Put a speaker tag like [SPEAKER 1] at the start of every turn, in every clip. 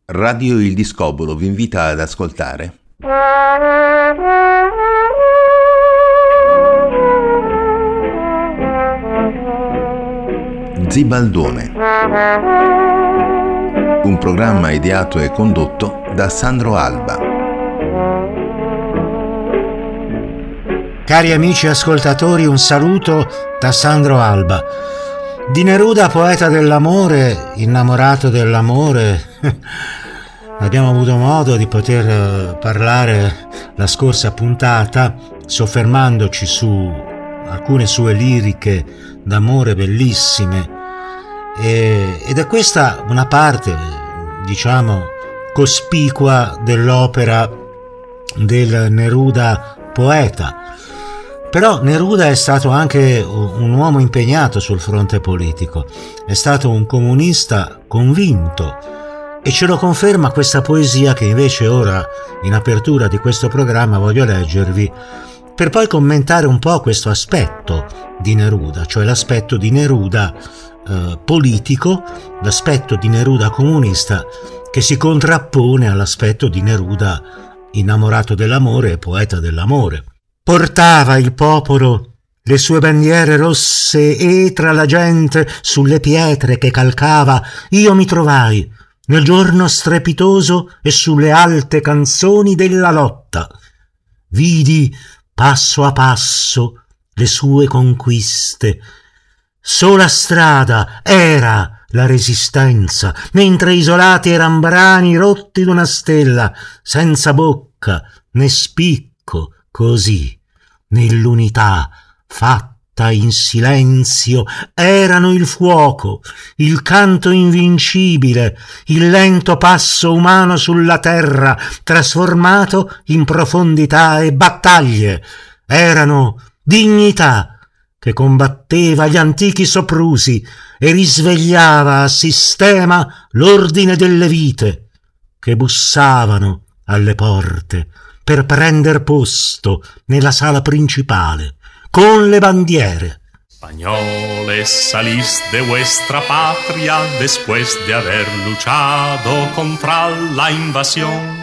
[SPEAKER 1] Radio Il Discobolo vi invita ad ascoltare Zibaldone, un programma ideato e condotto da Sandro Alba.
[SPEAKER 2] Cari amici ascoltatori, un saluto da Sandro Alba. Di Neruda, poeta dell'amore, innamorato dell'amore, abbiamo avuto modo di poter parlare la scorsa puntata, soffermandoci su alcune sue liriche d'amore bellissime, ed è questa una parte, diciamo, cospicua dell'opera del Neruda poeta. Però Neruda è stato anche un uomo impegnato sul fronte politico, è stato un comunista convinto, e ce lo conferma questa poesia che invece ora, in apertura di questo programma, voglio leggervi, per poi commentare un po' questo aspetto di Neruda, cioè l'aspetto di Neruda politico, l'aspetto di Neruda comunista, che si contrappone all'aspetto di Neruda innamorato dell'amore e poeta dell'amore. Portava il popolo le sue bandiere rosse e tra la gente sulle pietre che calcava io mi trovai nel giorno strepitoso e sulle alte canzoni della lotta. Vidi passo a passo le sue conquiste. Sola strada era la resistenza, mentre isolati eran brani rotti d'una stella, senza bocca né spicco, così nell'unità fatta in silenzio erano il fuoco, il canto invincibile, il lento passo umano sulla terra trasformato in profondità e battaglie. Erano dignità che combatteva gli antichi soprusi e risvegliava a sistema l'ordine delle vite che bussavano alle porte per prender posto nella sala principale con le bandiere.
[SPEAKER 3] Españoles, salís de vuestra patria después de haber luchado contra la invasión,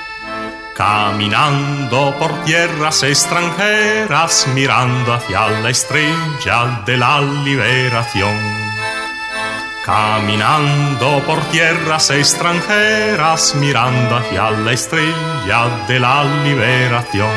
[SPEAKER 3] caminando por tierras extranjeras, mirando hacia la estrella de la liberación. Caminando por tierras extranjeras, mirando hacia la estrella de la liberación.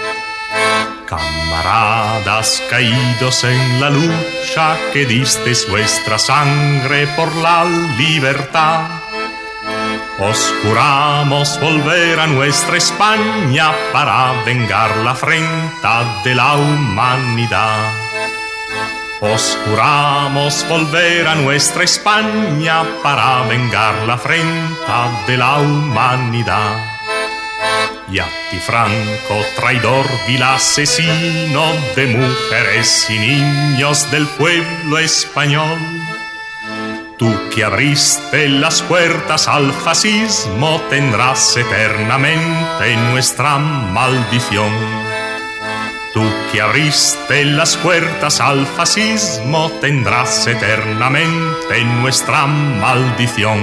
[SPEAKER 3] Camaradas caídos en la lucha, que disteis vuestra sangre por la libertad, os juramos volver a nuestra España para vengar la afrenta de la humanidad. Os juramos volver a nuestra España para vengar la afrenta de la humanidad. Y a ti, Franco, traidor, vil asesino de mujeres y niños del pueblo español, tú que abriste las puertas al fascismo, tendrás eternamente nuestra maldición. Tú que abriste las puertas al fascismo, tendrás eternamente nuestra maldición.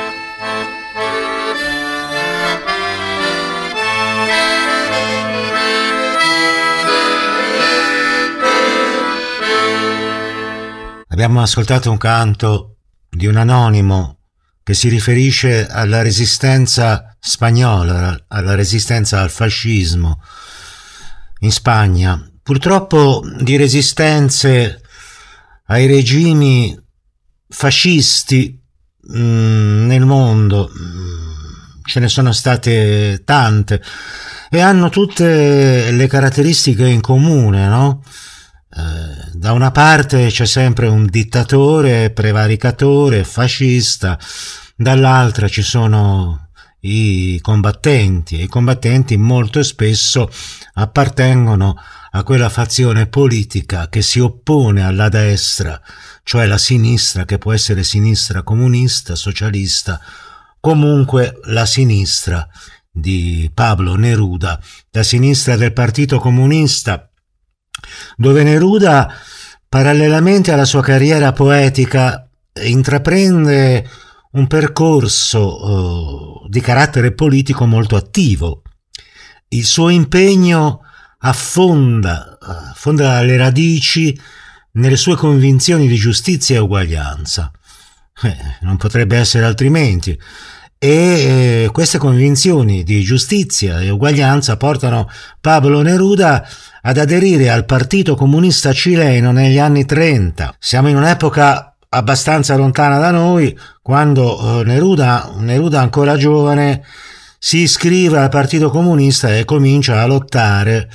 [SPEAKER 2] Abbiamo ascoltato un canto di un anonimo che si riferisce alla resistenza spagnola, alla resistenza al fascismo in Spagna. Purtroppo di resistenze ai regimi fascisti nel mondo ce ne sono state tante e hanno tutte le caratteristiche in comune, no? Da una parte c'è sempre un dittatore, prevaricatore, fascista, dall'altra ci sono i combattenti, e i combattenti molto spesso appartengono a quella fazione politica che si oppone alla destra, cioè la sinistra, che può essere sinistra comunista, socialista, comunque la sinistra di Pablo Neruda, la sinistra del Partito Comunista, dove Neruda, parallelamente alla sua carriera poetica, intraprende un percorso di carattere politico molto attivo. Il suo impegno affonda le radici nelle sue convinzioni di giustizia e uguaglianza. Non potrebbe essere altrimenti. E queste convinzioni di giustizia e uguaglianza portano Pablo Neruda ad aderire al Partito Comunista Cileno negli anni 30. Siamo in un'epoca abbastanza lontana da noi, quando Neruda ancora giovane si iscrive al Partito Comunista e comincia a lottare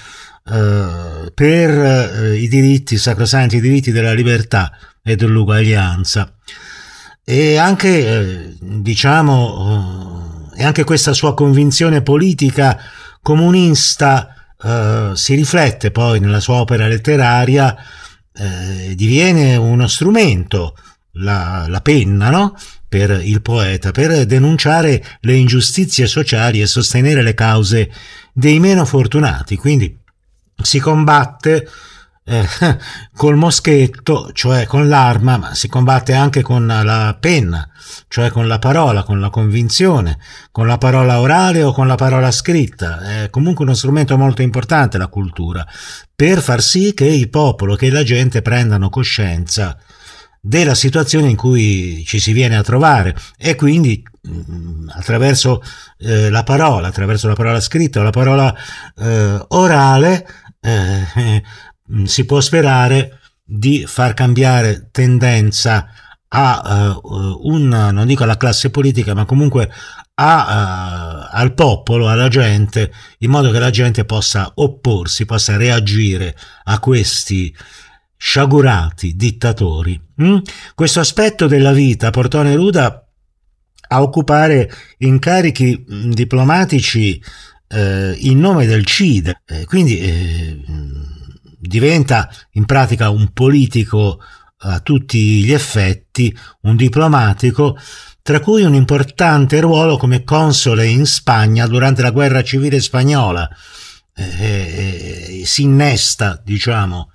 [SPEAKER 2] per i diritti, sacrosanti diritti della libertà e dell'uguaglianza. E anche e anche questa sua convinzione politica comunista si riflette poi nella sua opera letteraria, diviene uno strumento, la penna, no? Per il poeta, per denunciare le ingiustizie sociali e sostenere le cause dei meno fortunati. Quindi si combatte col moschetto, cioè con l'arma, ma si combatte anche con la penna, cioè con la parola, con la convinzione, con la parola orale o con la parola scritta. È comunque uno strumento molto importante la cultura, per far sì che il popolo, che la gente prendano coscienza della situazione in cui ci si viene a trovare, e quindi attraverso la parola scritta o la parola orale si può sperare di far cambiare tendenza non dico alla classe politica, ma comunque al popolo, alla gente, in modo che la gente possa opporsi, possa reagire a questi sciagurati dittatori. Questo aspetto della vita portò Neruda a occupare incarichi diplomatici in nome del CIDE, quindi diventa in pratica un politico a tutti gli effetti, un diplomatico, tra cui un importante ruolo come console in Spagna durante la guerra civile spagnola. Si innesta, diciamo,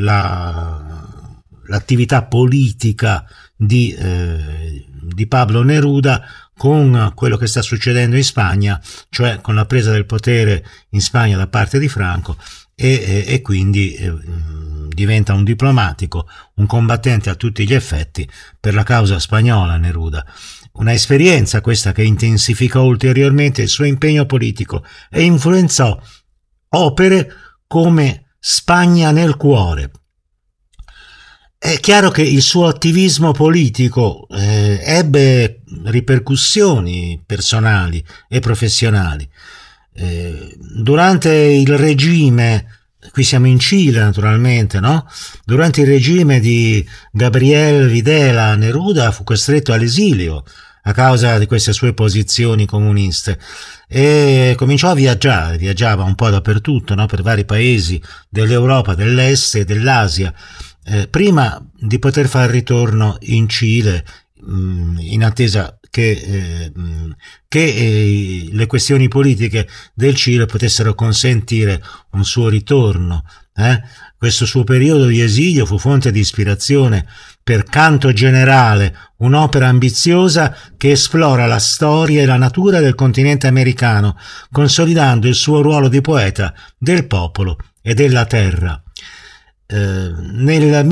[SPEAKER 2] l'attività politica di Pablo Neruda con quello che sta succedendo in Spagna, cioè con la presa del potere in Spagna da parte di Franco, e quindi diventa un diplomatico, un combattente a tutti gli effetti per la causa spagnola Neruda. Una esperienza questa che intensificò ulteriormente il suo impegno politico e influenzò opere come Spagna nel cuore. È chiaro che il suo attivismo politico ebbe ripercussioni personali e professionali. Durante il regime, qui siamo in Cile naturalmente, no? Durante il regime di Gabriel Videla, Neruda fu costretto all'esilio a causa di queste sue posizioni comuniste e cominciò a viaggiare, viaggiava un po' dappertutto, no? Per vari paesi dell'Europa, dell'Est e dell'Asia, prima di poter fare ritorno in Cile, in attesa che le questioni politiche del Cile potessero consentire un suo ritorno. Questo suo periodo di esilio fu fonte di ispirazione per Canto Generale, un'opera ambiziosa che esplora la storia e la natura del continente americano, consolidando il suo ruolo di poeta del popolo e della terra. Nel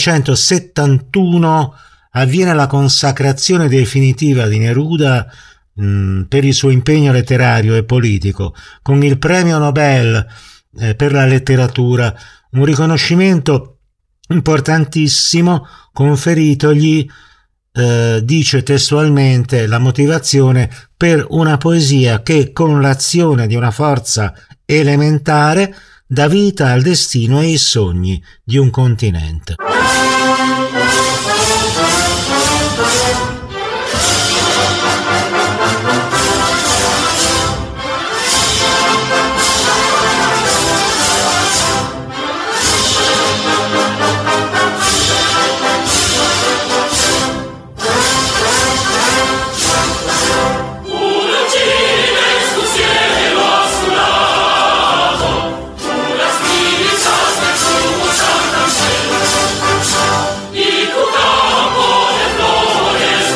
[SPEAKER 2] 1971 avviene la consacrazione definitiva di Neruda per il suo impegno letterario e politico, con il premio Nobel per la letteratura, un riconoscimento importantissimo conferitogli, dice testualmente la motivazione, per una poesia che con l'azione di una forza elementare dà vita al destino e ai sogni di un continente.
[SPEAKER 4] Di tu campo de flores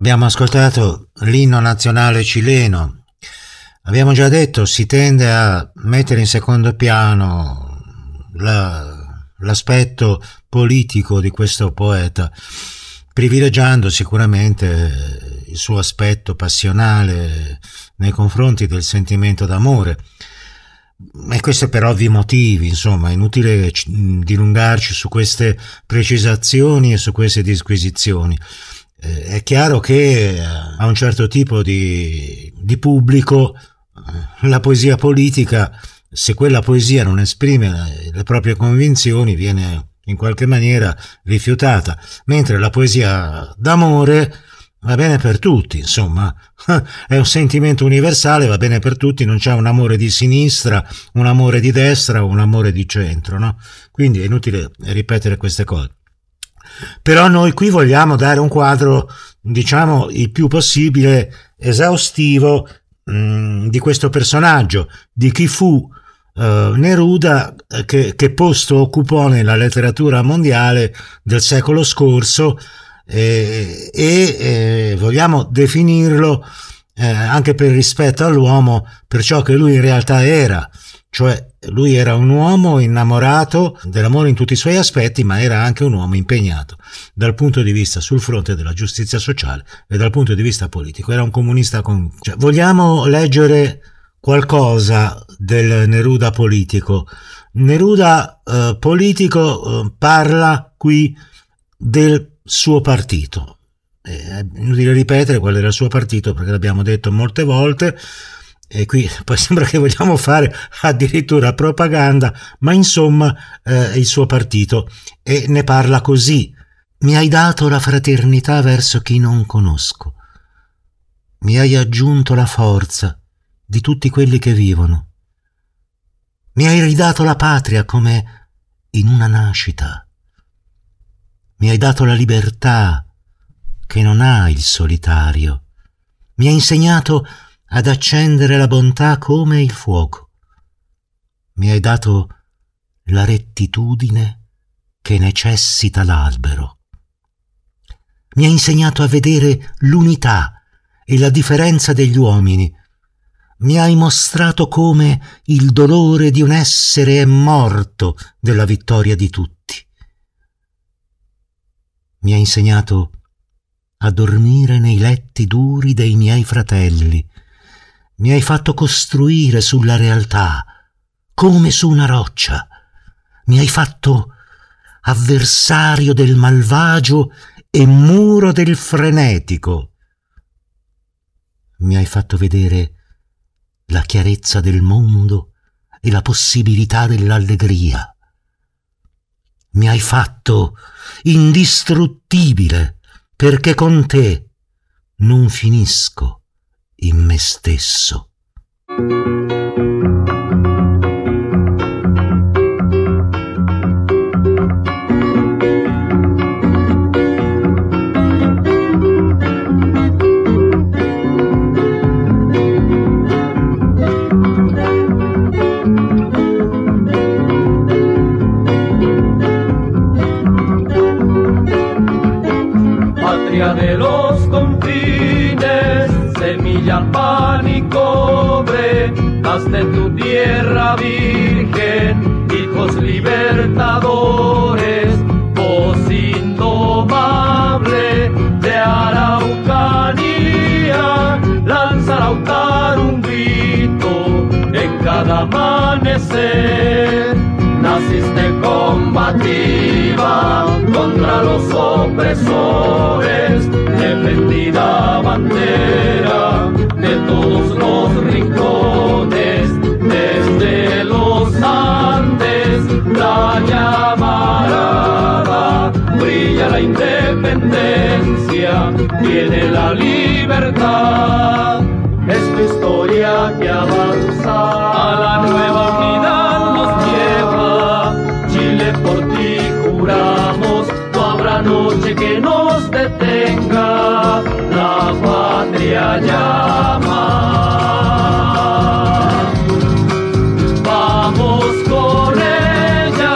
[SPEAKER 2] Abbiamo ascoltato l'inno nazionale cileno. Abbiamo già detto, si tende a mettere in secondo piano l'aspetto politico di questo poeta, privilegiando sicuramente il suo aspetto passionale nei confronti del sentimento d'amore. E questo per ovvi motivi, insomma, è inutile dilungarci su queste precisazioni e su queste disquisizioni. È chiaro che a un certo tipo di pubblico la poesia politica, se quella poesia non esprime le proprie convinzioni, viene in qualche maniera rifiutata, mentre la poesia d'amore va bene per tutti, insomma, è un sentimento universale, va bene per tutti, non c'è un amore di sinistra, un amore di destra o un amore di centro, no? Quindi è inutile ripetere queste cose. Però noi qui vogliamo dare un quadro, diciamo, il più possibile esaustivo di questo personaggio, di chi fu Neruda, che posto occupò nella letteratura mondiale del secolo scorso, e vogliamo definirlo anche per rispetto all'uomo, per ciò che lui in realtà era, cioè lui era un uomo innamorato dell'amore in tutti i suoi aspetti, ma era anche un uomo impegnato dal punto di vista sul fronte della giustizia sociale e dal punto di vista politico, era un comunista cioè, vogliamo leggere qualcosa del Neruda politico. Neruda politico parla qui del suo partito. È inutile ripetere qual era il suo partito perché l'abbiamo detto molte volte, e qui poi sembra che vogliamo fare addirittura propaganda, ma insomma il suo partito, e ne parla così: mi hai dato la fraternità verso chi non conosco, mi hai aggiunto la forza di tutti quelli che vivono, mi hai ridato la patria come in una nascita, mi hai dato la libertà che non ha il solitario, mi hai insegnato ad accendere la bontà come il fuoco, mi hai dato la rettitudine che necessita l'albero, mi hai insegnato a vedere l'unità e la differenza degli uomini, mi hai mostrato come il dolore di un essere è morto della vittoria di tutti. Mi hai insegnato a dormire nei letti duri dei miei fratelli, mi hai fatto costruire sulla realtà come su una roccia, mi hai fatto avversario del malvagio e muro del frenetico, mi hai fatto vedere la chiarezza del mondo e la possibilità dell'allegria. Mi hai fatto indistruttibile, perché con te non finisco in me stesso.
[SPEAKER 4] De los confines, semilla, pan y cobre, haz de tu tierra virgen, hijos libertadores, voz indomable de Araucanía, lanza Lautaro un grito en cada amanecer. Naciste combativa contra los opresores, defendida bandera de todos los rincones, desde los Andes la llamarada, brilla la independencia, viene la libertad, es tu historia que avanza a la nueva unidad. Por ti juramos, no habrá noche que nos detenga, la patria llama. Vamos con ella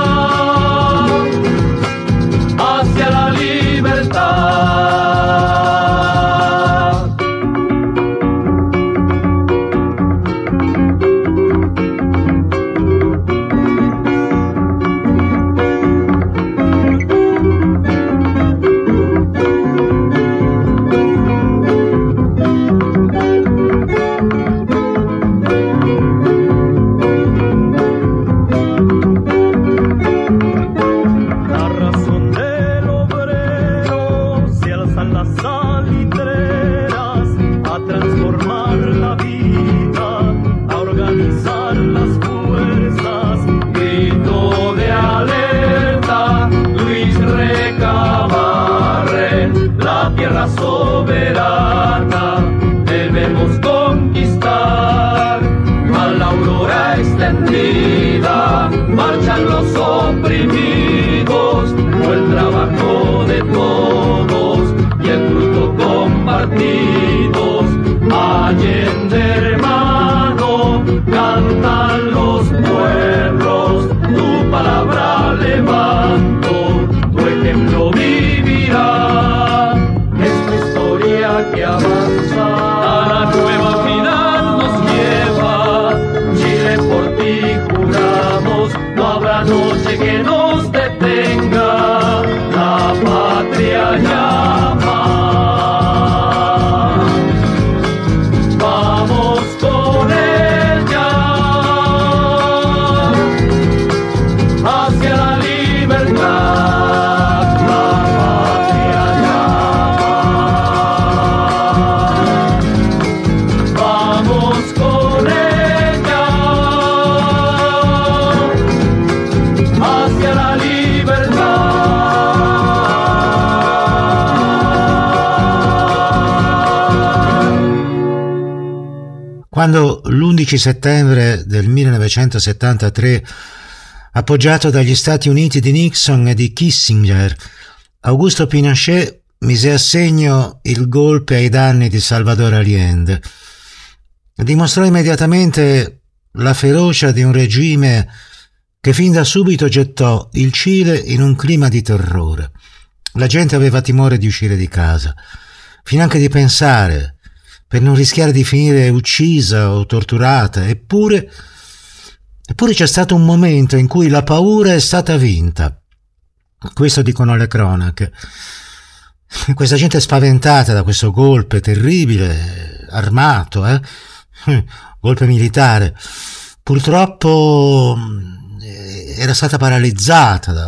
[SPEAKER 4] hacia la libertad. vida, marchan los oprimidos, por el trabajo de todos y el fruto compartidos. Allende, hermano, cantan los pueblos, tu palabra levanto, tu ejemplo vivirá. Es tu historia que avanza, a la nueva final nos lleva. Chile, por ti juramos, no habrá noche que nos detenga. La patria llama. Vamos con ella hacia la libertad.
[SPEAKER 2] Quando l'11 settembre del 1973, appoggiato dagli Stati Uniti di Nixon e di Kissinger, Augusto Pinochet mise a segno il golpe ai danni di Salvador Allende. Dimostrò immediatamente la ferocia di un regime che fin da subito gettò il Cile in un clima di terrore. La gente aveva timore di uscire di casa, finanche di pensare, per non rischiare di finire uccisa o torturata. Eppure c'è stato un momento in cui la paura è stata vinta. Questo dicono le cronache. Questa gente spaventata da questo golpe terribile, armato, golpe militare, purtroppo era stata paralizzata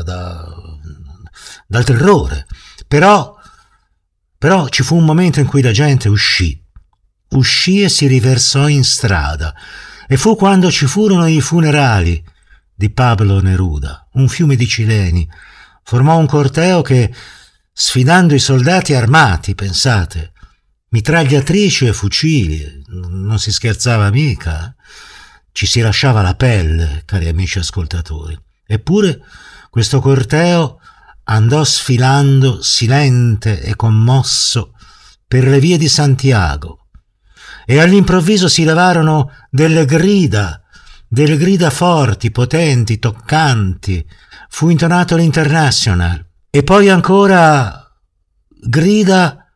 [SPEAKER 2] dal terrore. Però ci fu un momento in cui la gente uscì e si riversò in strada, e fu quando ci furono i funerali di Pablo Neruda. Un fiume di cileni formò un corteo che, sfidando i soldati armati, pensate, mitragliatrici e fucili, non si scherzava mica, ci si lasciava la pelle, cari amici ascoltatori. Eppure questo corteo andò sfilando silente e commosso per le vie di Santiago, e all'improvviso si levarono delle grida forti, potenti, toccanti. Fu intonato l'International, e poi ancora grida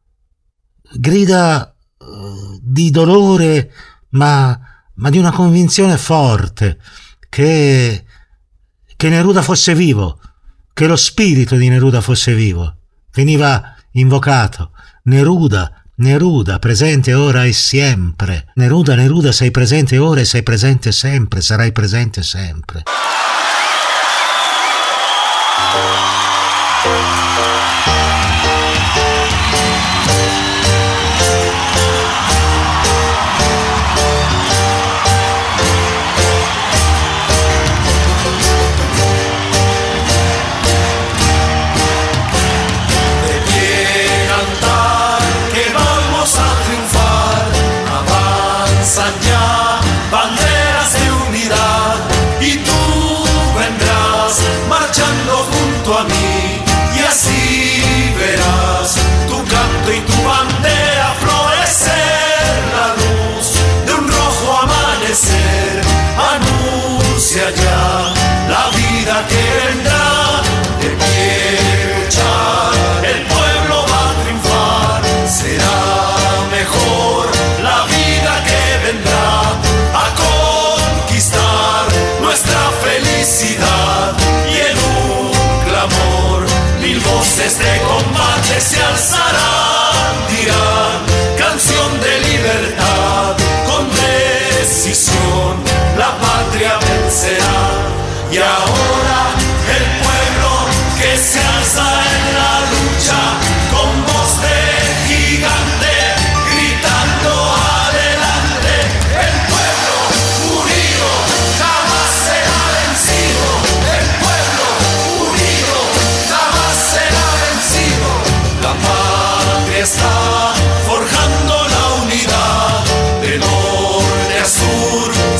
[SPEAKER 2] di dolore, ma di una convinzione forte che Neruda fosse vivo, che lo spirito di Neruda fosse vivo. Veniva invocato: Neruda, Neruda, presente ora e sempre. Neruda, Neruda, sei presente ora e sei presente sempre, sarai presente sempre.
[SPEAKER 5] Banderas de unidad, y tú vendrás marchando junto a mí, y así verás tu canto y tu bandera florecer. La luz de un rojo amanecer anuncia ya la vida que vendrá. De pie luchar, el pueblo va a triunfar, será mejor la vida que vendrá, a conquistar nuestra felicidad. Y en un clamor mil voces de combate se alzarán, dirán canción de libertad. Con decisión la patria vencerá. Y ahora el pueblo que se alza en la lucha, con voz de gigante, gritando adelante. El pueblo unido jamás será vencido. El pueblo unido jamás será vencido. La patria está forjando la unidad, de norte a sur,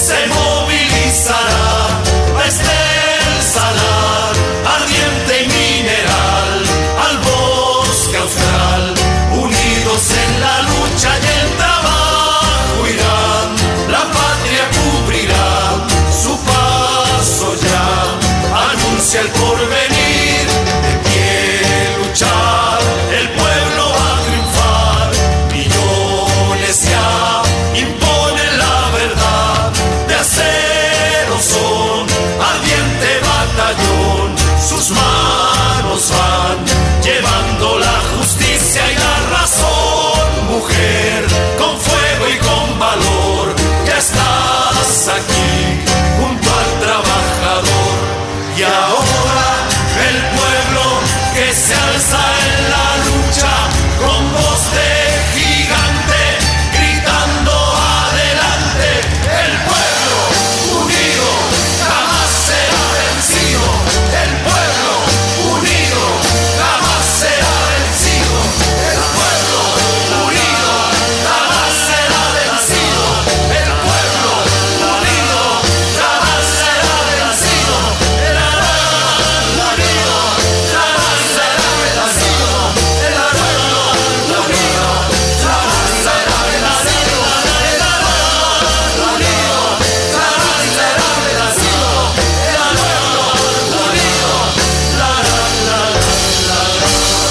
[SPEAKER 5] estás aquí junto al trabajador. Y ahora el pueblo que se alza en la lucha con voz de gigante, gritando adelante. El pueblo unido jamás será vencido. El pueblo unido jamás será vencido. El pueblo unido jamás será vencido. El pueblo unido jamás será vencido. El pueblo unido jamás será vencido. El pueblo unido jamás será vencido. El pueblo unido jamás será vencido. El pueblo unido, la la la la la.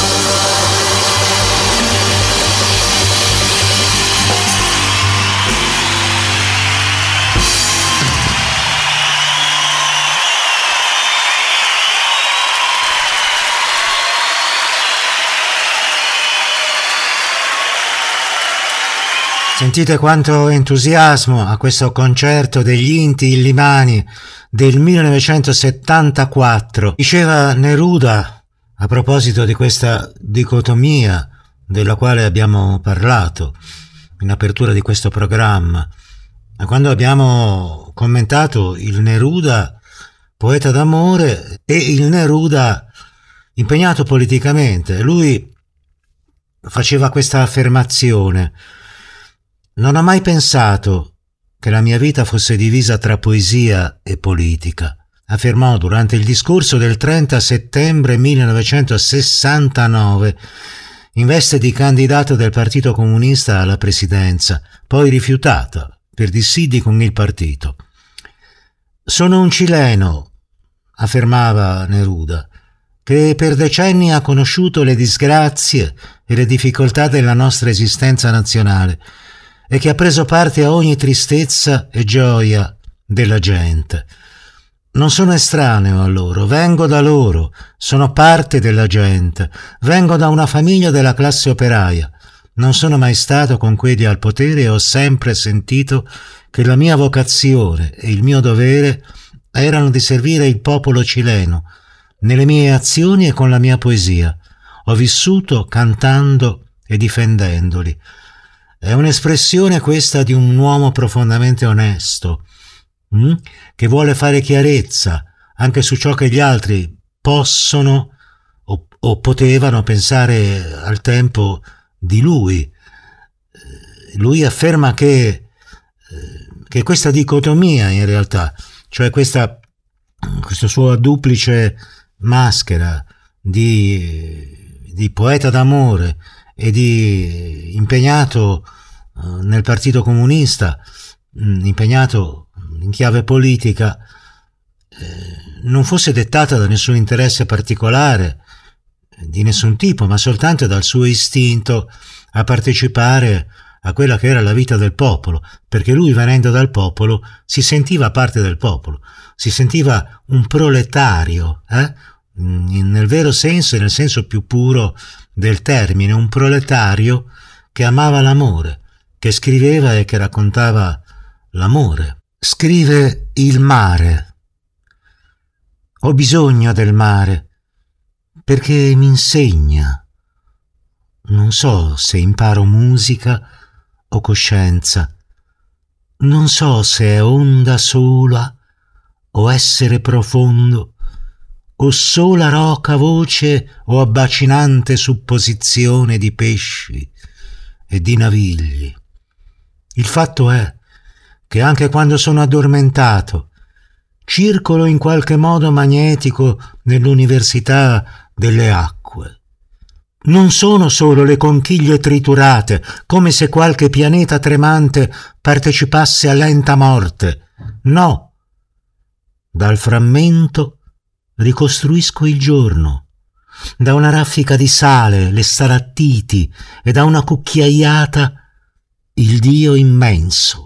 [SPEAKER 2] Sentite quanto entusiasmo a questo concerto degli Inti Illimani del 1974. Diceva Neruda, a proposito di questa dicotomia della quale abbiamo parlato in apertura di questo programma, quando abbiamo commentato il Neruda poeta d'amore e il Neruda impegnato politicamente, lui faceva questa affermazione: non ho mai pensato che la mia vita fosse divisa tra poesia e politica, affermò durante il discorso del 30 settembre 1969 in veste di candidato del Partito Comunista alla presidenza, poi rifiutata per dissidi con il partito. Sono un cileno, affermava Neruda, che per decenni ha conosciuto le disgrazie e le difficoltà della nostra esistenza nazionale e che ha preso parte a ogni tristezza e gioia della gente. Non sono estraneo a loro, vengo da loro, sono parte della gente, vengo da una famiglia della classe operaia. Non sono mai stato con quelli al potere e ho sempre sentito che la mia vocazione e il mio dovere erano di servire il popolo cileno, nelle mie azioni e con la mia poesia. Ho vissuto cantando e difendendoli. È un'espressione questa di un uomo profondamente onesto, che vuole fare chiarezza anche su ciò che gli altri possono o potevano pensare al tempo di lui. Lui afferma che questa dicotomia in realtà, cioè questa sua duplice maschera di poeta d'amore e di impegnato nel Partito Comunista, impegnato in chiave politica, non fosse dettata da nessun interesse particolare di nessun tipo, ma soltanto dal suo istinto a partecipare a quella che era la vita del popolo, perché lui, venendo dal popolo, si sentiva parte del popolo, si sentiva un proletario, nel vero senso e nel senso più puro del termine, un proletario che amava l'amore, che scriveva e che raccontava l'amore. Scrive il mare. Ho bisogno del mare perché mi insegna. Non so se imparo musica o coscienza. Non so se è onda sola o essere profondo, o sola roca voce o abbacinante supposizione di pesci e di navigli. Il fatto è che anche quando sono addormentato circolo in qualche modo magnetico nell'università delle acque. Non sono solo le conchiglie triturate, come se qualche pianeta tremante partecipasse a lenta morte. No, dal frammento ricostruisco il giorno, da una raffica di sale le stalattiti e da una cucchiaiata il Dio immenso.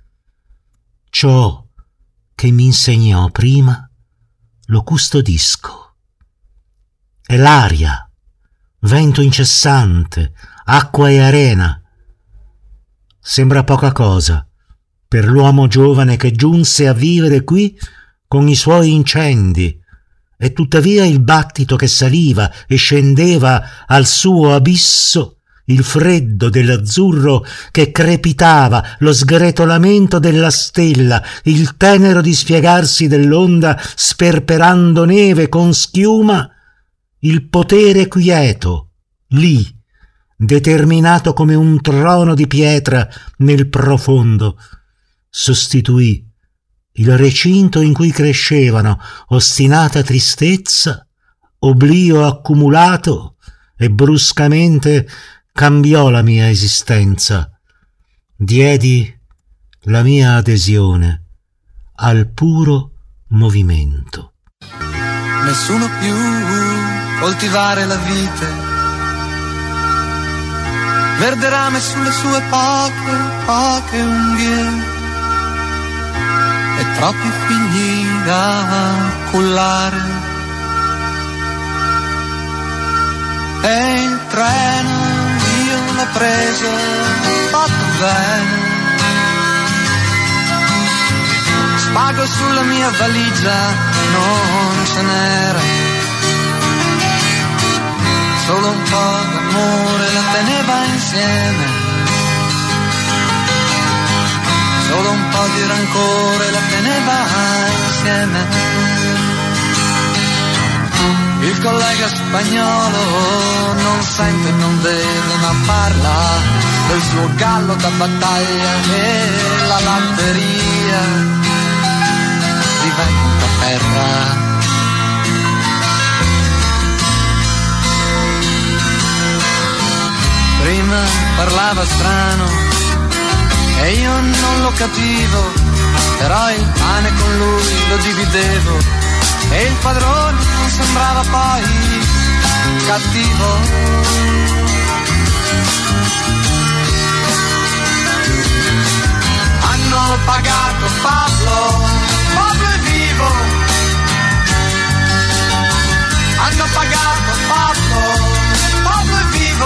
[SPEAKER 2] Ciò che mi insegnò prima lo custodisco. È l'aria, vento incessante, acqua e arena. Sembra poca cosa, per l'uomo giovane che giunse a vivere qui con i suoi incendi, e tuttavia il battito che saliva e scendeva al suo abisso, il freddo dell'azzurro che crepitava, lo sgretolamento della stella, il tenero dispiegarsi dell'onda sperperando neve con schiuma, il potere quieto, lì, determinato come un trono di pietra nel profondo, sostituì il recinto in cui crescevano ostinata tristezza, oblio accumulato, e bruscamente cambiò la mia esistenza. Diedi la mia adesione al puro movimento.
[SPEAKER 6] Nessuno più coltivare la vite, verde rame sulle sue poche unghie, e troppi figli da cullare. E il treno io l'ho preso, fatto bene, spago sulla mia valigia non ce n'era, solo un po' d'amore la teneva insieme, solo un po' di rancore la teneva insieme. Il collega spagnolo non sente, non vede, ma parla del suo gallo da battaglia, e la latteria diventa terra. Prima parlava strano e io non lo capivo, però il pane con lui lo dividevo, e il padrone non sembrava poi cattivo. Hanno pagato Pablo, Pablo è vivo. Hanno pagato Pablo, Pablo è vivo.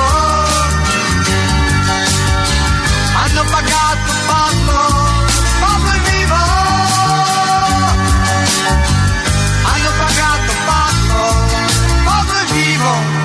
[SPEAKER 6] Hanno pagato Pablo, Pablo è vivo. Hanno pagato Pablo, Pablo è vivo.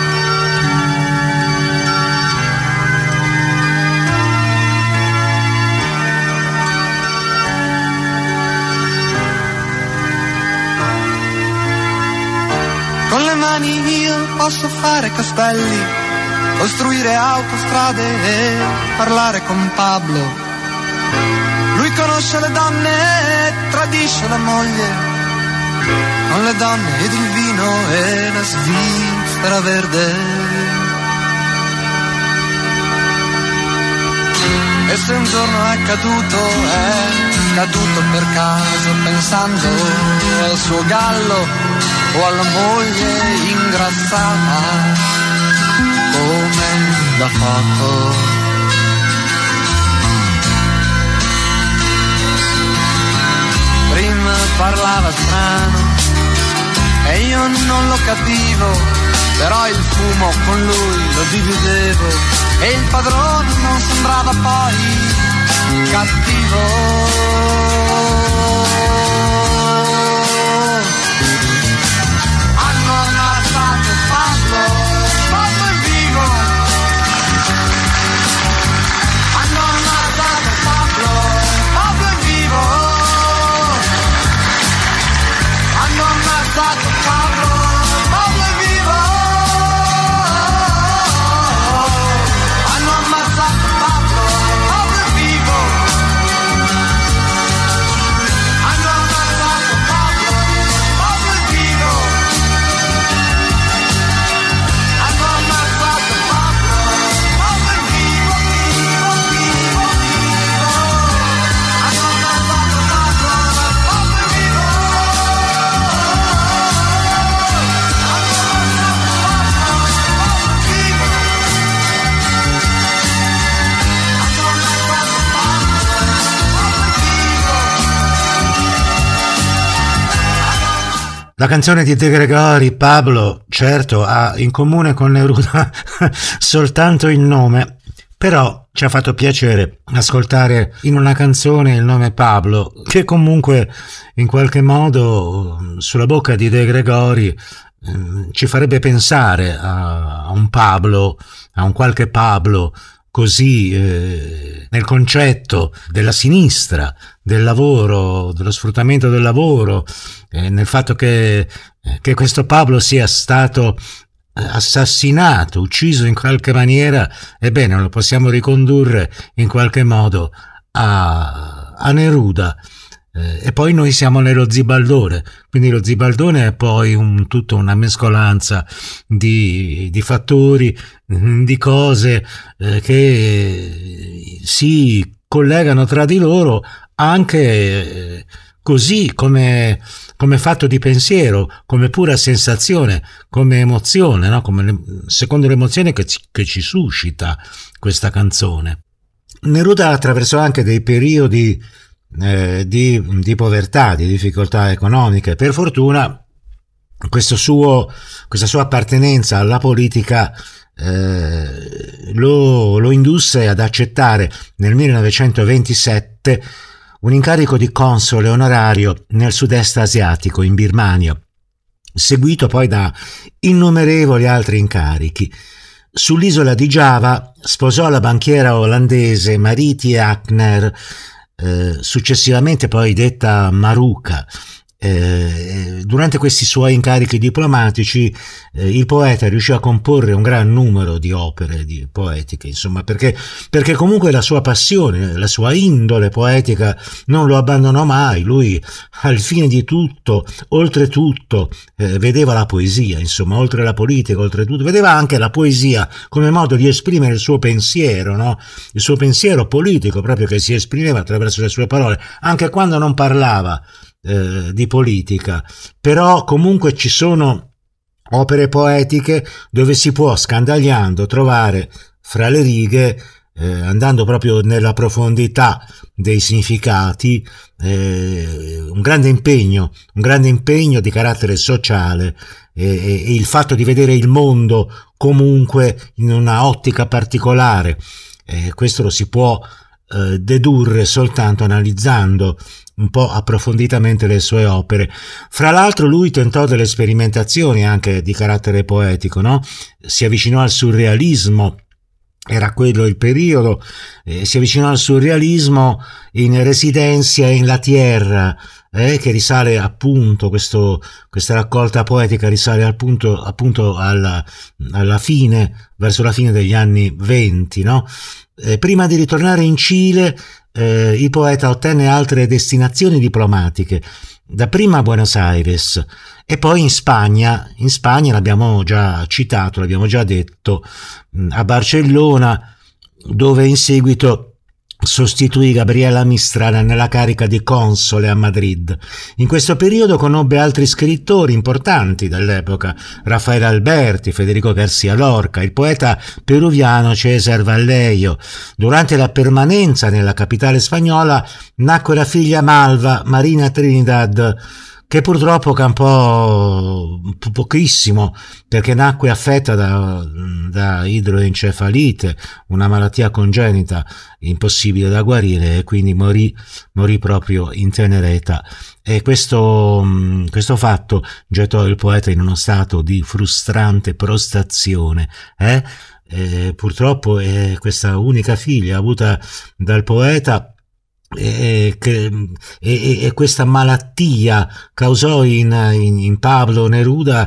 [SPEAKER 6] Con le mani io posso fare castelli, costruire autostrade e parlare con Pablo. Lui conosce le donne e tradisce la moglie, con le donne ed il vino e la Svizzera verde. E se un giorno è caduto per caso, pensando al suo gallo o alla moglie ingrassata come da poco. Prima parlava strano e io non lo capivo, però il fumo con lui lo dividevo, e il padrone non sembrava poi cattivo. Hanno ammazzato Pablo, Pablo è vivo. Hanno ammazzato Pablo, Pablo è vivo. Hanno ammazzato Pablo, Pablo è vivo. Hanno ammazzato Pablo, Pablo è vivo. Hanno ammazzato Pablo, Pablo è vivo. Hanno ammazzato Pablo, Pablo è vivo, vivo, vivo, vivo. Hanno ammazzato Pablo, Pablo è vivo.
[SPEAKER 2] La canzone di De Gregori, Pablo, certo, ha in comune con Neruda soltanto il nome, Però ci ha fatto piacere ascoltare in una canzone il nome Pablo, che comunque in qualche modo sulla bocca di De Gregori ci farebbe pensare a un Pablo, a un qualche Pablo così nel concetto della sinistra, del lavoro, dello sfruttamento del lavoro, nel fatto che questo Pablo sia stato assassinato, ucciso in qualche maniera, ebbene lo possiamo ricondurre in qualche modo a Neruda. E poi noi siamo nello Zibaldone, quindi lo Zibaldone è poi tutta una mescolanza di fattori, di cose che si collegano tra di loro anche così come fatto di pensiero, come pura sensazione, come emozione, no? Secondo l'emozione che ci suscita questa canzone. Neruda attraversò anche dei periodi di povertà, di difficoltà economiche. Per fortuna questa sua appartenenza alla politica lo indusse ad accettare nel 1927 un incarico di console onorario nel sud-est asiatico, in Birmania, seguito poi da innumerevoli altri incarichi. Sull'isola di Giava sposò la banchiera olandese Marietje Hackner, successivamente poi detta Maruca. Durante questi suoi incarichi diplomatici il poeta riuscì a comporre un gran numero di opere poetiche, insomma, perché comunque la sua passione, la sua indole poetica non lo abbandonò mai. Lui al fine di tutto, oltretutto, vedeva la poesia, insomma, oltre la politica, oltretutto vedeva anche la poesia come modo di esprimere il suo pensiero, no? Il suo pensiero politico, proprio, che si esprimeva attraverso le sue parole, anche quando non parlava di politica. Però comunque ci sono opere poetiche dove si può, scandagliando, trovare fra le righe, andando proprio nella profondità dei significati, un grande impegno di carattere sociale, e il fatto di vedere il mondo comunque in una ottica particolare. Questo lo si può dedurre soltanto analizzando un po' approfonditamente le sue opere. Fra l'altro lui tentò delle sperimentazioni anche di carattere poetico, no? Si avvicinò al surrealismo, era quello il periodo, si avvicinò al surrealismo in Residencia en la Tierra, che risale appunto, questa raccolta poetica risale appunto alla fine, verso la fine degli anni 20, no? Prima di ritornare in Cile, il poeta ottenne altre destinazioni diplomatiche, dapprima a Buenos Aires e poi in Spagna. In Spagna l'abbiamo già citato, l'abbiamo già detto, a Barcellona, dove in seguito sostituì Gabriela Mistral nella carica di console a Madrid. In questo periodo conobbe altri scrittori importanti dell'epoca: Rafael Alberti, Federico García Lorca, il poeta peruviano César Vallejo. Durante la permanenza nella capitale spagnola nacque la figlia Malva, Marina Trinidad, che purtroppo campò pochissimo, perché nacque affetta da idroencefalite, una malattia congenita impossibile da guarire, e quindi morì proprio in tenera età. E questo fatto gettò il poeta in uno stato di frustrante prostrazione. Purtroppo questa unica figlia avuta dal poeta, e questa malattia causò in Pablo Neruda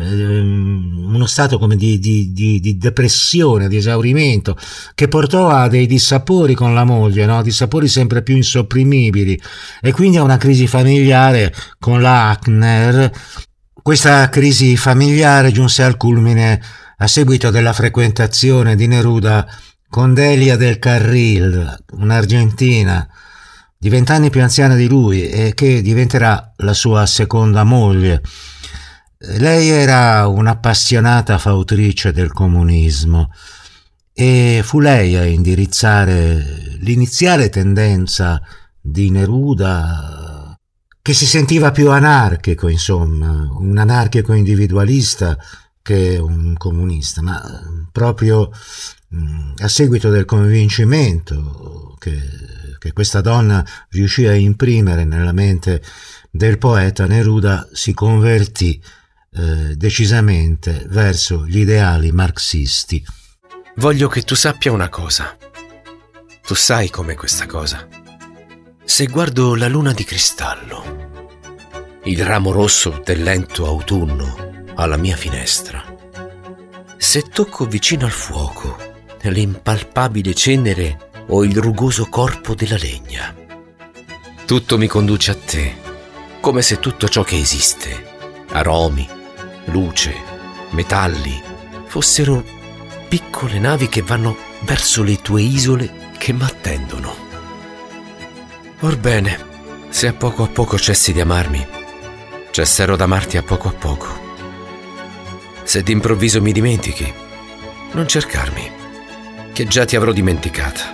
[SPEAKER 2] uno stato come di depressione, di esaurimento, che portò a dei dissapori con la moglie, no? Dissapori sempre più insopprimibili, e quindi a una crisi familiare con la Hackner. Questa crisi familiare giunse al culmine a seguito della frequentazione di Neruda con Delia del Carril, un'argentina di 20 anni più anziana di lui, e che diventerà la sua seconda moglie. Lei era un'appassionata fautrice del comunismo, e fu lei a indirizzare l'iniziale tendenza di Neruda, che si sentiva più anarchico, insomma, un anarchico individualista che un comunista, ma proprio a seguito del convincimento che questa donna riuscì a imprimere nella mente del poeta, Neruda si convertì decisamente verso gli ideali marxisti.
[SPEAKER 7] Voglio che tu sappia una cosa. Tu sai com'è questa cosa. Se guardo la luna di cristallo, il ramo rosso del lento autunno alla mia finestra, se tocco vicino al fuoco l'impalpabile cenere o il rugoso corpo della legna, tutto mi conduce a te, come se tutto ciò che esiste, aromi, luce, metalli, fossero piccole navi che vanno verso le tue isole che m'attendono. Orbene, se a poco cessi di amarmi, cesserò d'amarti a poco. Se d'improvviso mi dimentichi, non cercarmi, che già ti avrò dimenticata.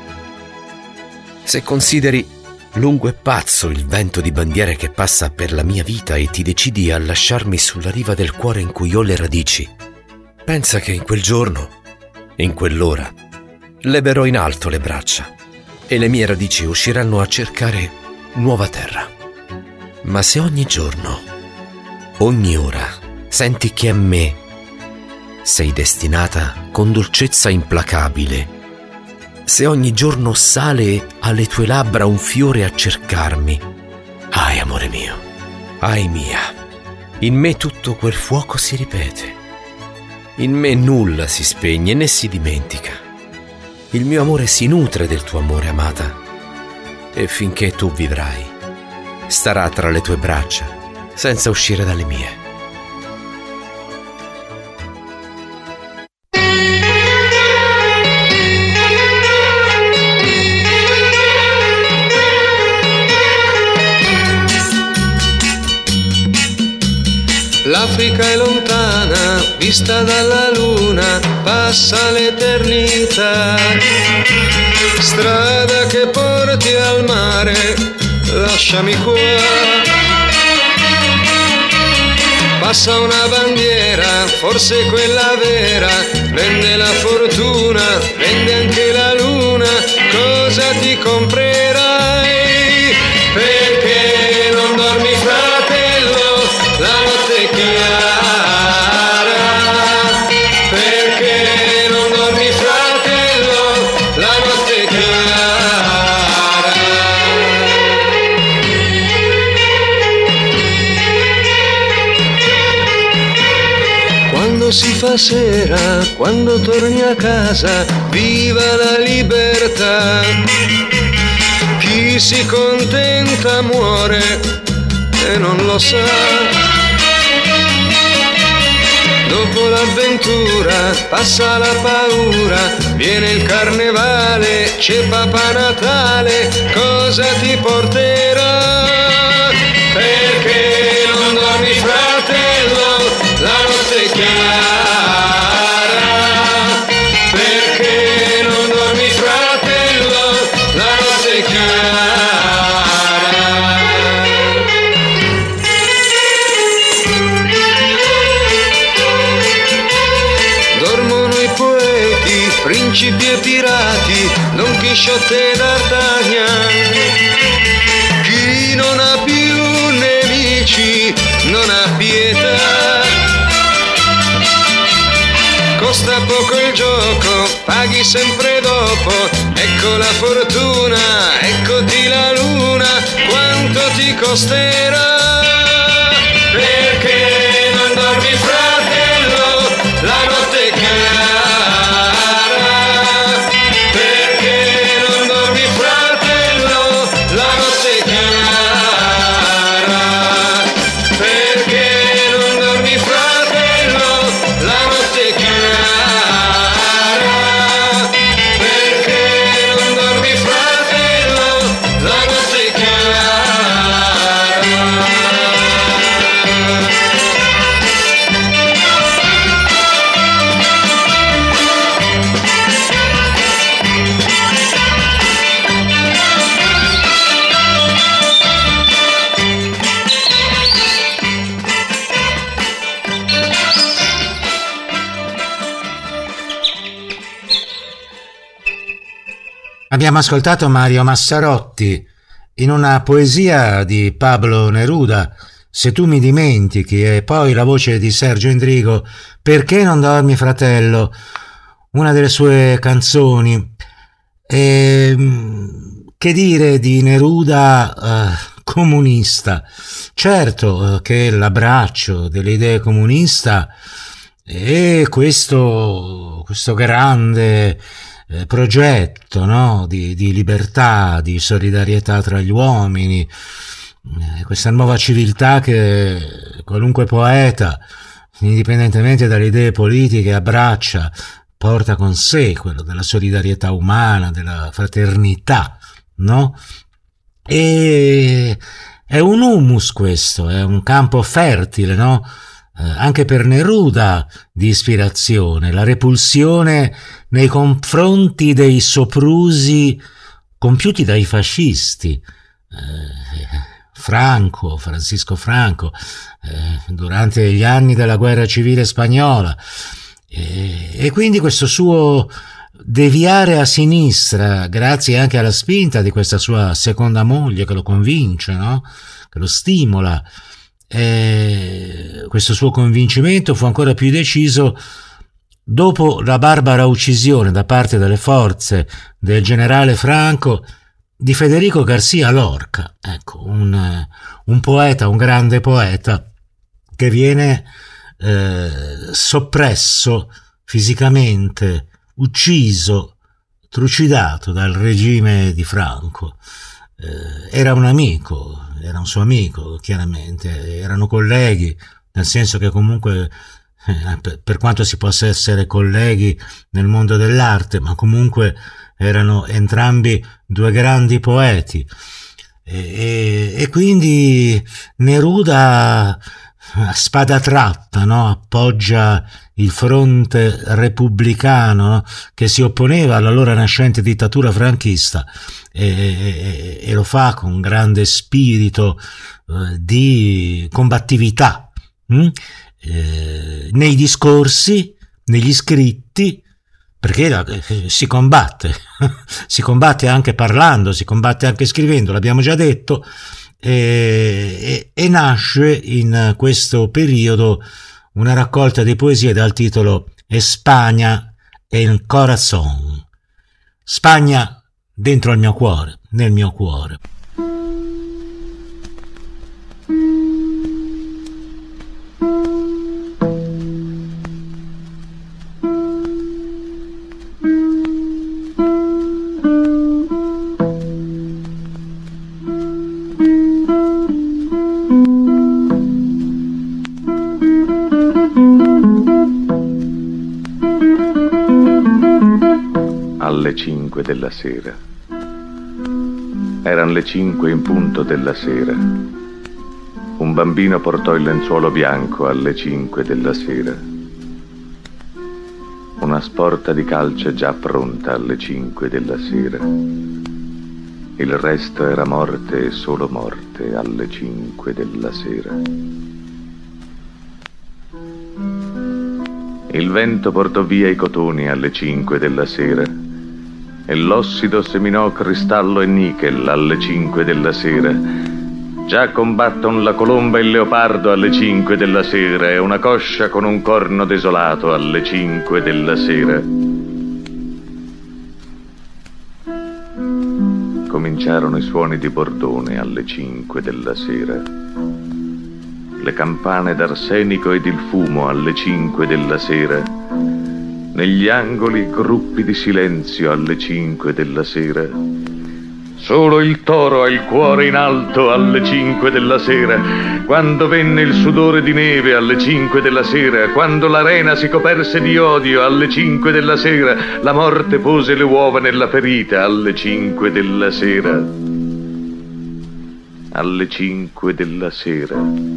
[SPEAKER 7] Se consideri lungo e pazzo il vento di bandiere che passa per la mia vita e ti decidi a lasciarmi sulla riva del cuore in cui ho le radici, pensa che in quel giorno, in quell'ora, leverò in alto le braccia e le mie radici usciranno a cercare nuova terra. Ma se ogni giorno, ogni ora, senti che a me sei destinata con dolcezza implacabile, se ogni giorno sale alle tue labbra un fiore a cercarmi, ahi, amore mio, ahi mia, in me tutto quel fuoco si ripete, in me nulla si spegne né si dimentica. Il mio amore si nutre del tuo amore, amata, e finché tu vivrai, starà tra le tue braccia, senza uscire dalle mie.
[SPEAKER 8] L'Africa è lontana, vista dalla luna, passa l'eternità. Strada che porti al mare, lasciami qua. Passa una bandiera, forse quella vera, vende la fortuna, vende anche la luna, cosa ti comprerai? Perché non dormi, fratello, la notte è chiara? Perché non dormi, fratello, la notte è chiara? Quando si fa sera, quando torni a casa, viva la libertà. Chi si contenta muore e non lo sa. Dopo l'avventura passa la paura, viene il carnevale, c'è Papà Natale, cosa ti porterà? Perché non dormi, fratello, la notte è chiara? Perché non dormi, fratello, la notte è chiara? Principi e pirati, Don Chisciotte e D'Artagnan. Chi non ha più nemici non ha pietà. Costa poco il gioco, paghi sempre dopo. Ecco la fortuna, eccoti la luna, quanto ti costerà? Perché non dormi, fratello, la notte è chiara?
[SPEAKER 2] Abbiamo ascoltato Mario Massarotti in una poesia di Pablo Neruda, Se tu mi dimentichi, e poi la voce di Sergio Endrigo, Perché non dormi fratello, una delle sue canzoni. Che dire di Neruda comunista? Certo che l'abbraccio delle idee comunista e questo grande progetto, no? di libertà, di solidarietà tra gli uomini, questa nuova civiltà che qualunque poeta, indipendentemente dalle idee politiche, abbraccia, porta con sé, quello della solidarietà umana, della fraternità, no? E è un humus questo, è un campo fertile, no? Anche per Neruda di ispirazione, la repulsione nei confronti dei soprusi compiuti dai fascisti. Francisco Franco, durante gli anni della guerra civile spagnola, e quindi questo suo deviare a sinistra, grazie anche alla spinta di questa sua seconda moglie che lo convince, no? Che lo stimola. Questo suo convincimento fu ancora più deciso dopo la barbara uccisione da parte delle forze del generale Franco di Federico García Lorca, ecco, un poeta, un grande poeta che viene soppresso fisicamente, ucciso, trucidato dal regime di Franco. Era un amico, era un suo amico, chiaramente, erano colleghi, nel senso che comunque, per quanto si possa essere colleghi nel mondo dell'arte, ma comunque erano entrambi due grandi poeti. E quindi Neruda a spada tratta, no? Appoggia il fronte repubblicano, no? Che si opponeva all'allora nascente dittatura franchista, e lo fa con grande spirito di combattività nei discorsi, negli scritti, perché si combatte anche parlando, si combatte anche scrivendo, l'abbiamo già detto, e nasce in questo periodo una raccolta di poesie dal titolo España el corazón, Spagna dentro il mio cuore, nel mio cuore.
[SPEAKER 9] Alle 5 della sera. Eran le 5 in punto della sera. Un bambino portò il lenzuolo bianco alle 5 della sera. Una sporta di calce già pronta alle 5 della sera. Il resto era morte e solo morte alle 5 della sera. Il vento portò via i cotoni alle 5 della sera. E l'ossido seminò cristallo e nichel alle 5 della sera. Già combatton la colomba e il leopardo alle 5 della sera, e una coscia con un corno desolato alle 5 della sera. Cominciarono i suoni di bordone alle 5 della sera. Le campane d'arsenico ed il fumo alle 5 della sera. Negli angoli gruppi di silenzio alle 5 della sera. Solo il toro ha il cuore in alto alle 5 della sera. Quando venne il sudore di neve alle 5 della sera. Quando l'arena si coperse di odio alle 5 della sera. La morte pose le uova nella ferita alle 5 della sera. Alle 5 della sera.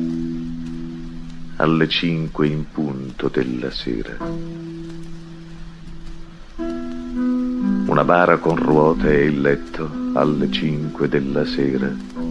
[SPEAKER 9] Alle 5 in punto della sera. Una bara con ruote e il letto alle 5 della sera.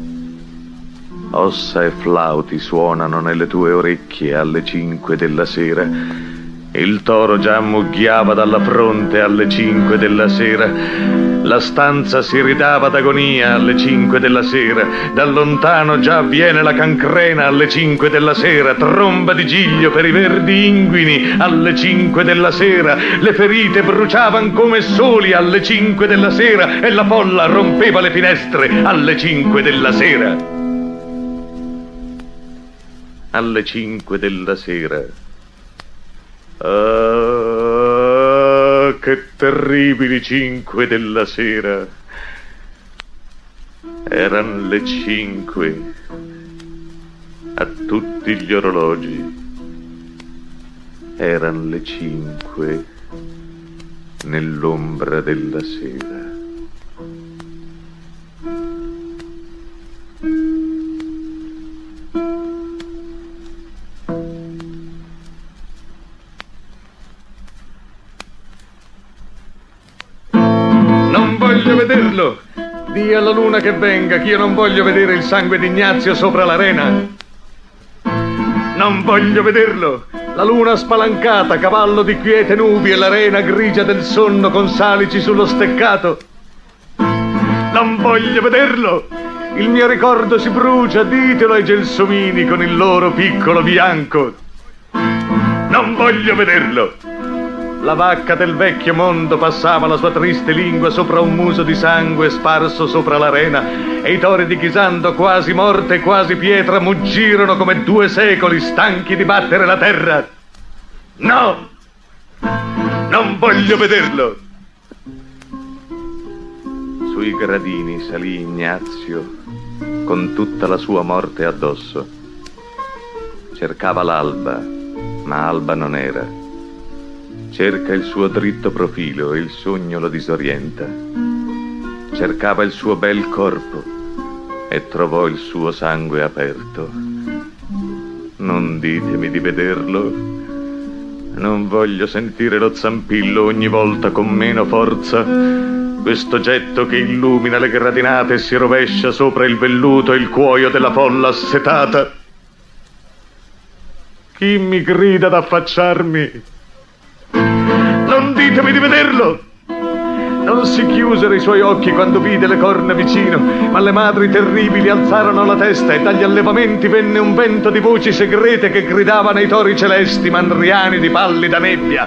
[SPEAKER 9] Ossa e flauti suonano nelle tue orecchie alle 5 della sera. Il toro già mugghiava dalla fronte alle 5 della sera. La stanza si iridava d'agonia alle 5 della sera. Da lontano già avviene la cancrena alle 5 della sera. Tromba di giglio per i verdi inguini alle 5 della sera. Le ferite bruciavan come soli alle 5 della sera e la folla rompeva le finestre alle 5 della sera. Alle 5 della sera. Ah, che terribili 5 della sera. Eran le 5 a tutti gli orologi. Eran le 5 nell'ombra della sera. Non voglio vederlo! Dì alla luna che venga, che io non voglio vedere il sangue di Ignazio sopra l'arena. Non voglio vederlo! La luna spalancata, cavallo di quiete nubi, e l'arena grigia del sonno con salici sullo steccato. Non voglio vederlo! Il mio ricordo si brucia, ditelo ai gelsomini con il loro piccolo bianco. Non voglio vederlo! La vacca del vecchio mondo passava la sua triste lingua sopra un muso di sangue sparso sopra l'arena, e i tori di Chisando, quasi morte e quasi pietra, muggirono come 2 secoli, stanchi di battere la terra. No! Non voglio vederlo! Sui gradini salì Ignazio con tutta la sua morte addosso. Cercava l'alba, ma alba non era. Cerca il suo dritto profilo e il sogno lo disorienta. Cercava il suo bel corpo e trovò il suo sangue aperto. Non ditemi di vederlo. Non voglio sentire lo zampillo ogni volta con meno forza. Questo getto che illumina le gradinate e si rovescia sopra il velluto e il cuoio della folla assetata. Chi mi grida ad affacciarmi? Non ditemi di vederlo! Non si chiusero i suoi occhi quando vide le corna vicino, ma le madri terribili alzarono la testa e dagli allevamenti venne un vento di voci segrete che gridavano ai tori celesti, mandriani di pallida nebbia.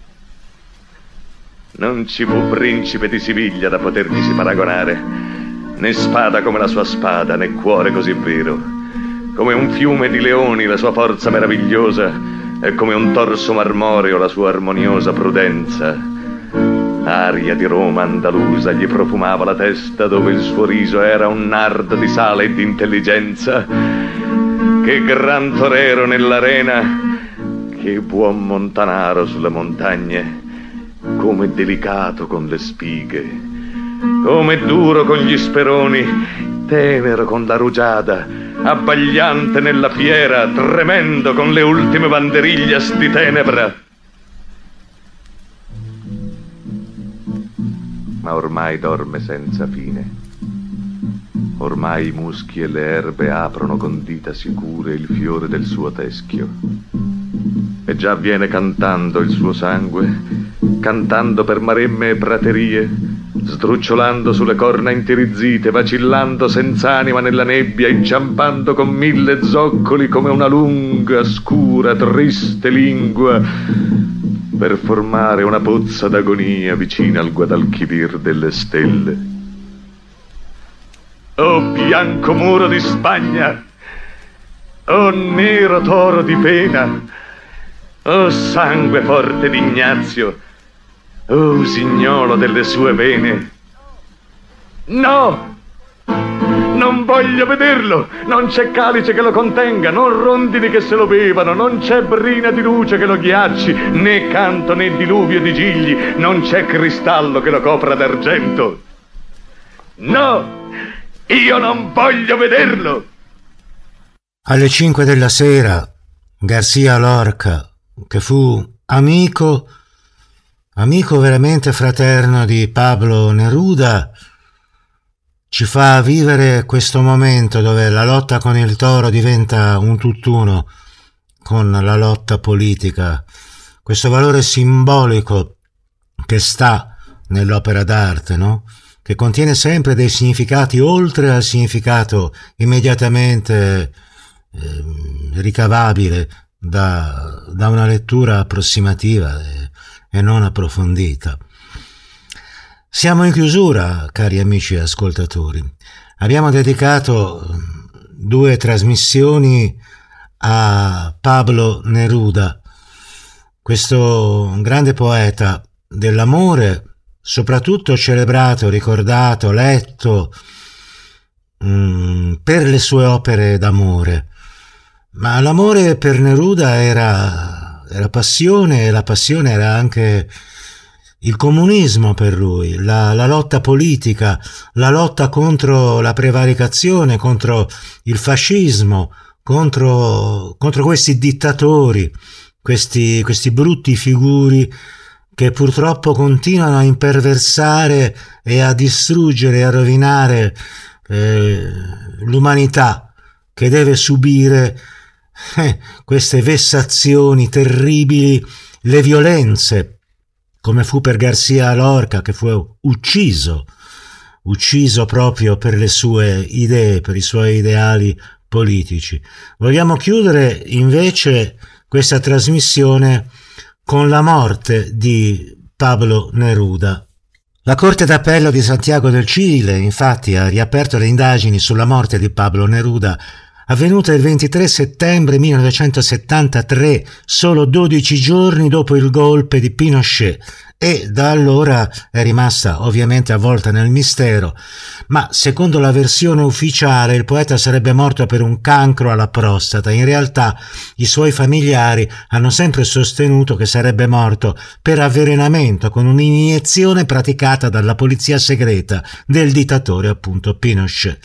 [SPEAKER 9] Non ci fu principe di Siviglia da poterglisi paragonare, né spada come la sua spada, né cuore così vero. Come un fiume di leoni la sua forza meravigliosa, e come un torso marmoreo la sua armoniosa prudenza. Aria di Roma andalusa gli profumava la testa, dove il suo riso era un nardo di sale e di intelligenza. Che gran torero nell'arena, che buon montanaro sulle montagne, come delicato con le spighe, come duro con gli speroni, tenero con la rugiada, abbagliante nella fiera, tremendo con le ultime banderiglias di tenebra. Ma ormai dorme senza fine. Ormai i muschi e le erbe aprono con dita sicure il fiore del suo teschio. E già viene cantando il suo sangue, cantando per maremme e praterie, sdrucciolando sulle corna intirizzite, vacillando senz'anima nella nebbia, inciampando con 1000 zoccoli come una lunga, scura, triste lingua, per formare una pozza d'agonia vicina al Guadalquivir delle stelle. Oh bianco muro di Spagna, oh nero toro di pena, oh sangue forte di Ignazio, oh usignolo delle sue vene. No! Non voglio vederlo! Non c'è calice che lo contenga, non rondini che se lo bevano, non c'è brina di luce che lo ghiacci, né canto né diluvio di gigli, non c'è cristallo che lo copra d'argento. No! Io non voglio vederlo!
[SPEAKER 2] Alle 5 della sera, Garcia Lorca, che fu amico veramente fraterno di Pablo Neruda, ci fa vivere questo momento dove la lotta con il toro diventa un tutt'uno con la lotta politica, questo valore simbolico che sta nell'opera d'arte, no? che contiene sempre dei significati oltre al significato immediatamente ricavabile da una lettura approssimativa e non approfondita. Siamo in chiusura, cari amici ascoltatori. Abbiamo dedicato 2 trasmissioni a Pablo Neruda, questo grande poeta dell'amore, soprattutto celebrato, ricordato, letto per le sue opere d'amore. Ma l'amore per Neruda era passione, e la passione era anche il comunismo per lui, la lotta politica, la lotta contro la prevaricazione, contro il fascismo, contro questi dittatori, questi brutti figuri che purtroppo continuano a imperversare e a distruggere e a rovinare l'umanità, che deve subire queste vessazioni terribili, le violenze, come fu per García Lorca, che fu ucciso proprio per le sue idee, per i suoi ideali politici. Vogliamo chiudere invece questa trasmissione con la morte di Pablo Neruda. La Corte d'Appello di Santiago del Cile, infatti, ha riaperto le indagini sulla morte di Pablo Neruda, avvenuta il 23 settembre 1973, solo 12 giorni dopo il golpe di Pinochet, e da allora è rimasta ovviamente avvolta nel mistero, ma secondo la versione ufficiale il poeta sarebbe morto per un cancro alla prostata. In realtà i suoi familiari hanno sempre sostenuto che sarebbe morto per avvelenamento con un'iniezione praticata dalla polizia segreta del dittatore, appunto, Pinochet.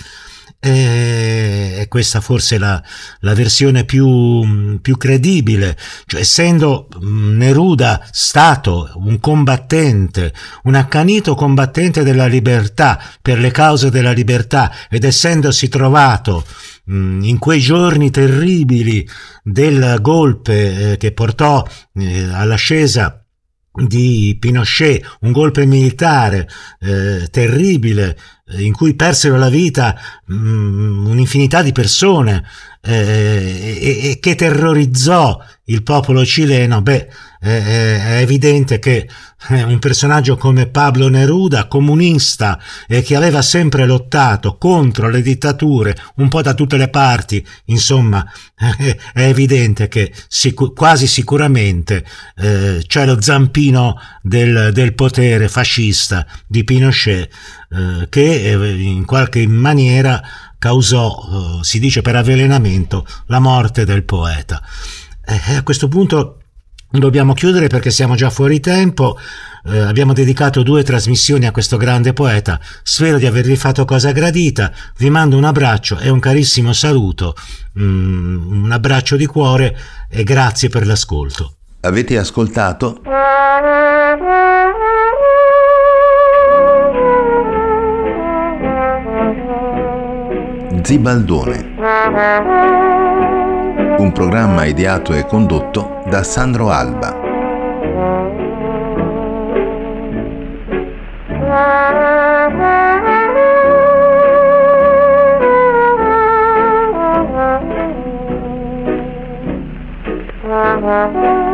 [SPEAKER 2] E questa forse la versione più credibile, cioè essendo Neruda stato un combattente, un accanito combattente della libertà, per le cause della libertà, ed essendosi trovato in quei giorni terribili del golpe che portò all'ascesa di Pinochet, un golpe militare terribile, in cui persero la vita un'infinità di persone e che terrorizzò il popolo cileno, è evidente che un personaggio come Pablo Neruda, comunista e che aveva sempre lottato contro le dittature un po' da tutte le parti, insomma, è evidente che quasi sicuramente c'è lo zampino del potere fascista di Pinochet, che in qualche maniera causò, si dice per avvelenamento, la morte del poeta. A questo punto dobbiamo chiudere perché siamo già fuori tempo. Abbiamo dedicato 2 trasmissioni a questo grande poeta. Spero di avervi fatto cosa gradita. Vi mando un abbraccio e un carissimo saluto, un abbraccio di cuore, e grazie per l'ascolto.
[SPEAKER 1] Avete ascoltato Zibaldone, un programma ideato e condotto da Sandro Alba.
[SPEAKER 10] Uh-huh.